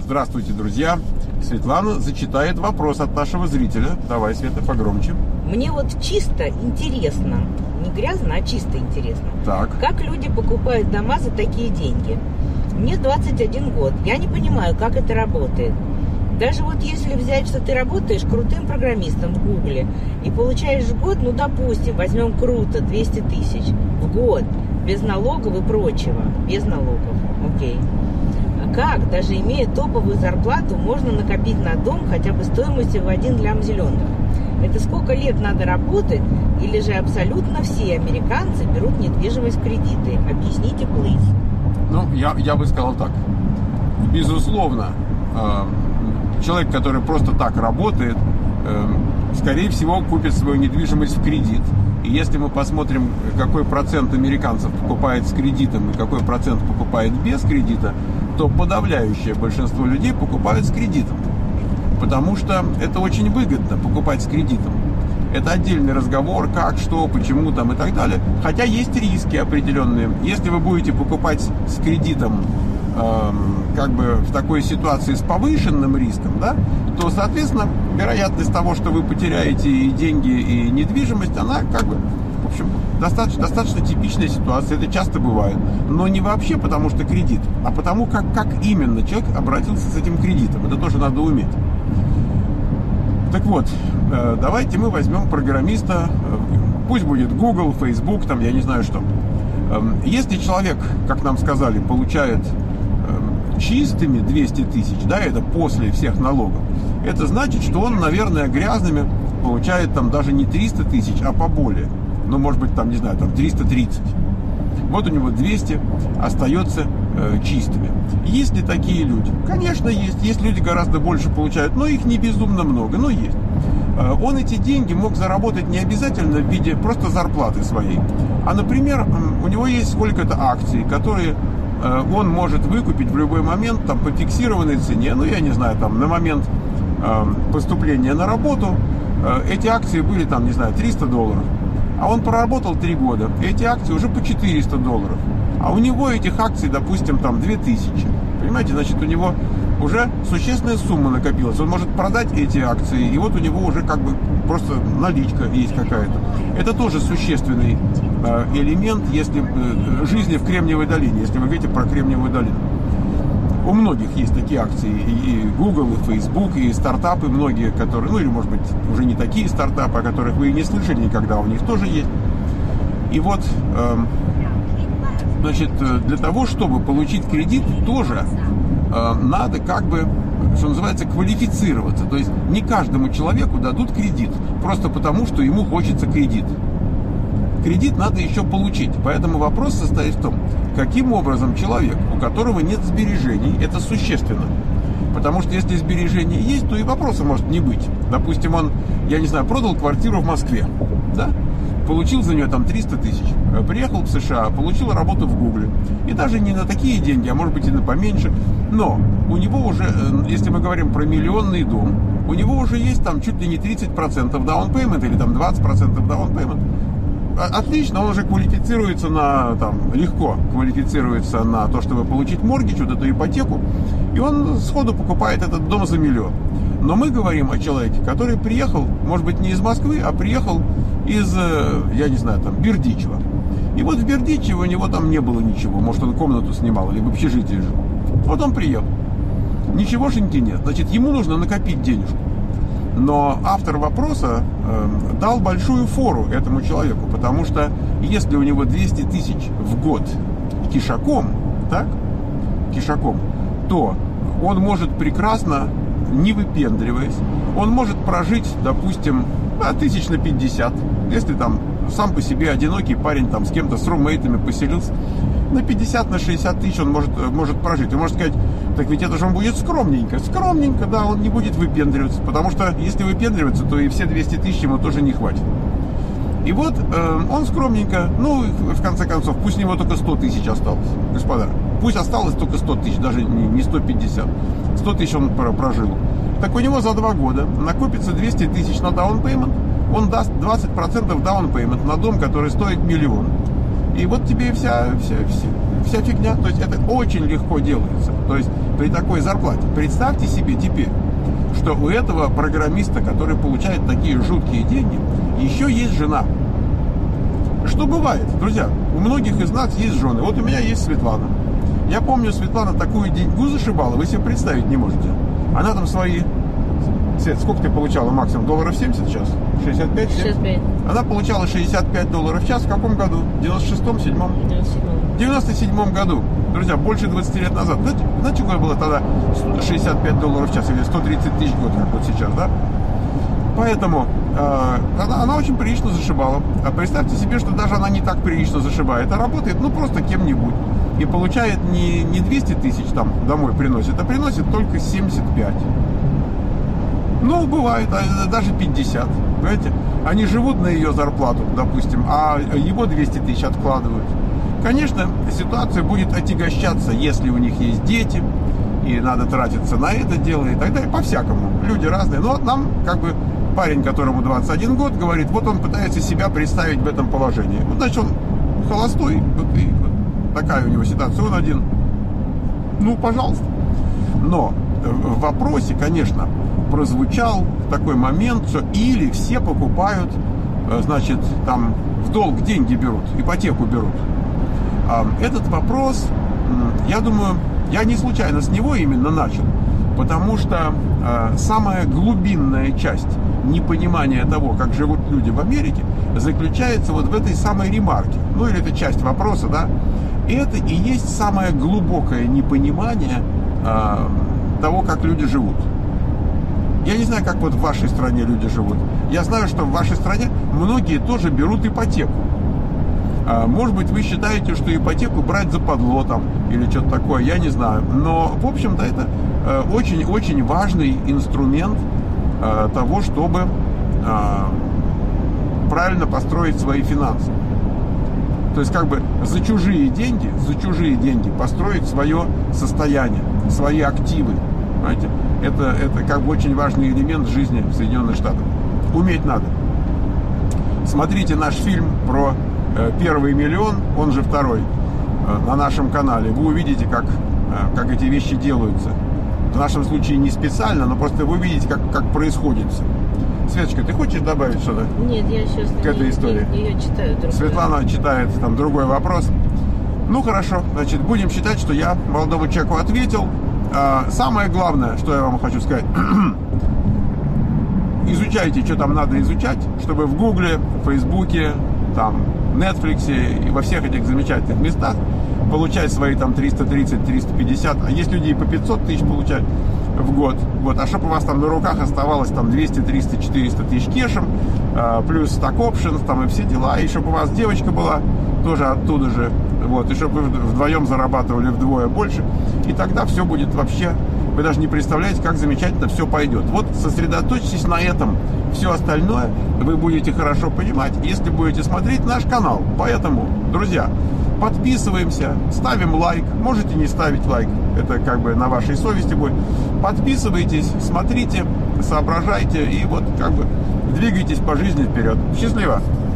Здравствуйте, друзья! Светлана зачитает вопрос от нашего зрителя. Давай, Света, погромче. Мне вот чисто интересно, не грязно, а чисто интересно. Так. Как люди покупают дома за такие деньги? Мне 21 год, я не понимаю, как это работает. Даже вот если взять, что ты работаешь крутым программистом в Гугле и получаешь в год, ну, допустим, возьмем круто, 200 тысяч в год, без налогов и прочего, без налогов, окей. Как, даже имея топовую зарплату, можно накопить на дом хотя бы стоимостью в 1 лям зеленых? Это сколько лет надо работать, или же абсолютно все американцы берут недвижимость в кредиты? Объясните, please. Ну, я бы сказал так. Безусловно, человек, который просто так работает, скорее всего, купит свою недвижимость в кредит. И если мы посмотрим, какой процент американцев покупает с кредитом и какой процент покупает без кредита, то подавляющее большинство людей покупают с кредитом. Потому что это очень выгодно покупать с кредитом. Это отдельный разговор, как, что, почему там и так далее. Хотя есть риски определенные. Если вы будете покупать с кредитом как бы в такой ситуации с повышенным риском, да, то, соответственно, вероятность того, что вы потеряете и деньги, и недвижимость, она как бы, в общем, достаточно типичная ситуация. Это часто бывает. Но не вообще потому, что кредит, а потому, как именно человек обратился с этим кредитом. Это тоже надо уметь. Так вот, давайте мы возьмем программиста, пусть будет Google, Facebook, там, я не знаю что. Если человек, как нам сказали, получает чистыми 200 тысяч, да, это после всех налогов, это значит, что он, наверное, грязными получает там даже не 300 тысяч, а поболее. Ну, может быть, там, не знаю, там 330. Вот у него 200 остается чистыми. Есть ли такие люди? Конечно, есть. Есть люди гораздо больше получают, но их не безумно много, но есть. Он эти деньги мог заработать не обязательно в виде просто зарплаты своей, а, например, у него есть сколько-то акций, которые он может выкупить в любой момент там, по фиксированной цене, ну, я не знаю, там, на момент поступления на работу эти акции были, там, не знаю, $300, а он проработал 3 года, эти акции уже по $400, а у него этих акций, допустим, там, 2000, понимаете, значит, у него уже существенная сумма накопилась, он может продать эти акции, и вот у него уже как бы просто наличка есть какая-то. Это тоже существенный элемент если жизни в Кремниевой долине, если вы говорите про Кремниевую долину. У многих есть такие акции, и Google, и Facebook, и стартапы многие, которые, ну или может быть уже не такие стартапы, о которых вы и не слышали никогда, у них тоже есть. И вот, значит, для того, чтобы получить кредит, тоже надо как бы, что называется, квалифицироваться. То есть не каждому человеку дадут кредит просто потому, что ему хочется кредит. Кредит надо еще получить. Поэтому вопрос состоит в том, каким образом человек, у которого нет сбережений, это существенно. Потому что если сбережения есть, то и вопроса может не быть. Допустим, он, я не знаю, продал квартиру в Москве, да? Получил за нее там 300 тысяч, приехал в США, получил работу в Гугле. И даже не на такие деньги, а может быть и на поменьше. Но у него уже, если мы говорим про миллионный дом, у него уже есть там чуть ли не 30% down payment или там 20% down payment. Отлично, он уже квалифицируется на, там, легко квалифицируется на то, чтобы получить моргидж, вот эту ипотеку, и он сходу покупает этот дом за $1 миллион. Но мы говорим о человеке, который приехал, может быть, не из Москвы, а приехал из, я не знаю, там, Бердичева. И вот в Бердичеве у него там не было ничего, может, он комнату снимал или в общежитии жил. Вот он приехал, ничегошеньки нет, значит, ему нужно накопить денежку. Но автор вопроса дал большую фору этому человеку, потому что если у него 200 тысяч в год кишаком, так, кишаком, то он может прекрасно, не выпендриваясь, он может прожить, допустим, 50 на 50, если там сам по себе одинокий парень там с кем-то, с румейтами поселился, на 50, на 60 тысяч он может прожить. И может сказать, так ведь это же он будет скромненько. Скромненько, да, он не будет выпендриваться. Потому что если выпендриваться, то и все 200 тысяч ему тоже не хватит. И вот он скромненько, ну, в конце концов, пусть у него только 100 тысяч осталось, господа. Пусть осталось только 100 тысяч, даже не 150. 100 тысяч он прожил. Так у него за 2 года накопится 200 тысяч на down payment. Он даст 20% down payment на дом, который стоит $1 миллион. И вот тебе вся фигня. То есть это очень легко делается. То есть при такой зарплате. Представьте себе теперь, что у этого программиста, который получает такие жуткие деньги, еще есть жена. Что бывает, друзья? У многих из нас есть жены. Вот у меня есть Светлана. Я помню, Светлана такую деньгу зашибала, вы себе представить не можете. Она там свои... Свет, сколько ты получала максимум? $70 в час? 65? 65. Она получала $65 в час в каком году? В 96-м, 7-м? 97. В 97 году. Друзья, больше 20 лет назад. Знаете, какое было тогда $65 в час? Или 130 тысяч в год, как вот сейчас, да? Поэтому она очень прилично зашибала. А представьте себе, что даже она не так прилично зашибает, а работает, ну, просто кем-нибудь. И получает не 200 тысяч там домой приносит, а приносит только 75. Ну, бывает, даже 50. Понимаете? Они живут на ее зарплату, допустим, а его 200 тысяч откладывают. Конечно, ситуация будет отягощаться, если у них есть дети, и надо тратиться на это дело, и так далее. По-всякому. Люди разные. Но вот нам, как бы, парень, которому 21 год, говорит, вот он пытается себя представить в этом положении. Вот, значит, он холостой, и такая у него ситуация, он один. Ну, пожалуйста. Но в вопросе, конечно, прозвучал такой момент, что или все покупают, значит, там в долг деньги берут, ипотеку берут. Этот вопрос, я думаю, я не случайно с него именно начал, потому что самая глубинная часть непонимания того, как живут люди в Америке, заключается вот в этой самой ремарке, ну или это часть вопроса, да, это и есть самое глубокое непонимание того, как люди живут. Я не знаю, как вот в вашей стране люди живут. Я знаю, что в вашей стране многие тоже берут ипотеку. Может быть, вы считаете, что ипотеку брать западло там или что-то такое, я не знаю. Но, в общем-то, это очень-очень важный инструмент того, чтобы правильно построить свои финансы. То есть, как бы за чужие деньги построить свое состояние, свои активы. Понимаете? Это как бы очень важный элемент жизни в Соединенных Штатах. Уметь надо. Смотрите наш фильм про первый миллион, он же второй, на нашем канале. Вы увидите, как эти вещи делаются. В нашем случае не специально, но просто вы увидите, как происходит все. Светочка, ты хочешь добавить что-то? Нет, я сейчас к этой истории? Я читаю другое. Светлана читает там другой вопрос. Ну хорошо, значит, будем считать, что я молодому человеку ответил. Самое главное, что я вам хочу сказать, изучайте, что там надо изучать, чтобы в Гугле, в Фейсбуке, там, Netflix и во всех этих замечательных местах получать свои там 330, 350, а есть люди и по 500 тысяч получают в год. Вот, а чтобы у вас там на руках оставалось там 200, 300, 400 тысяч кешем, плюс stock options, там и все дела, и чтобы у вас девочка была тоже оттуда же, вот, и чтобы вы вдвоем зарабатывали вдвое больше, и тогда все будет вообще, вы даже не представляете, как замечательно все пойдет. Вот сосредоточьтесь на этом, все остальное вы будете хорошо понимать, если будете смотреть наш канал. Поэтому, друзья, подписываемся, ставим лайк, можете не ставить лайк, это как бы на вашей совести будет. Подписывайтесь, смотрите, соображайте и вот как бы двигайтесь по жизни вперед. Счастливо!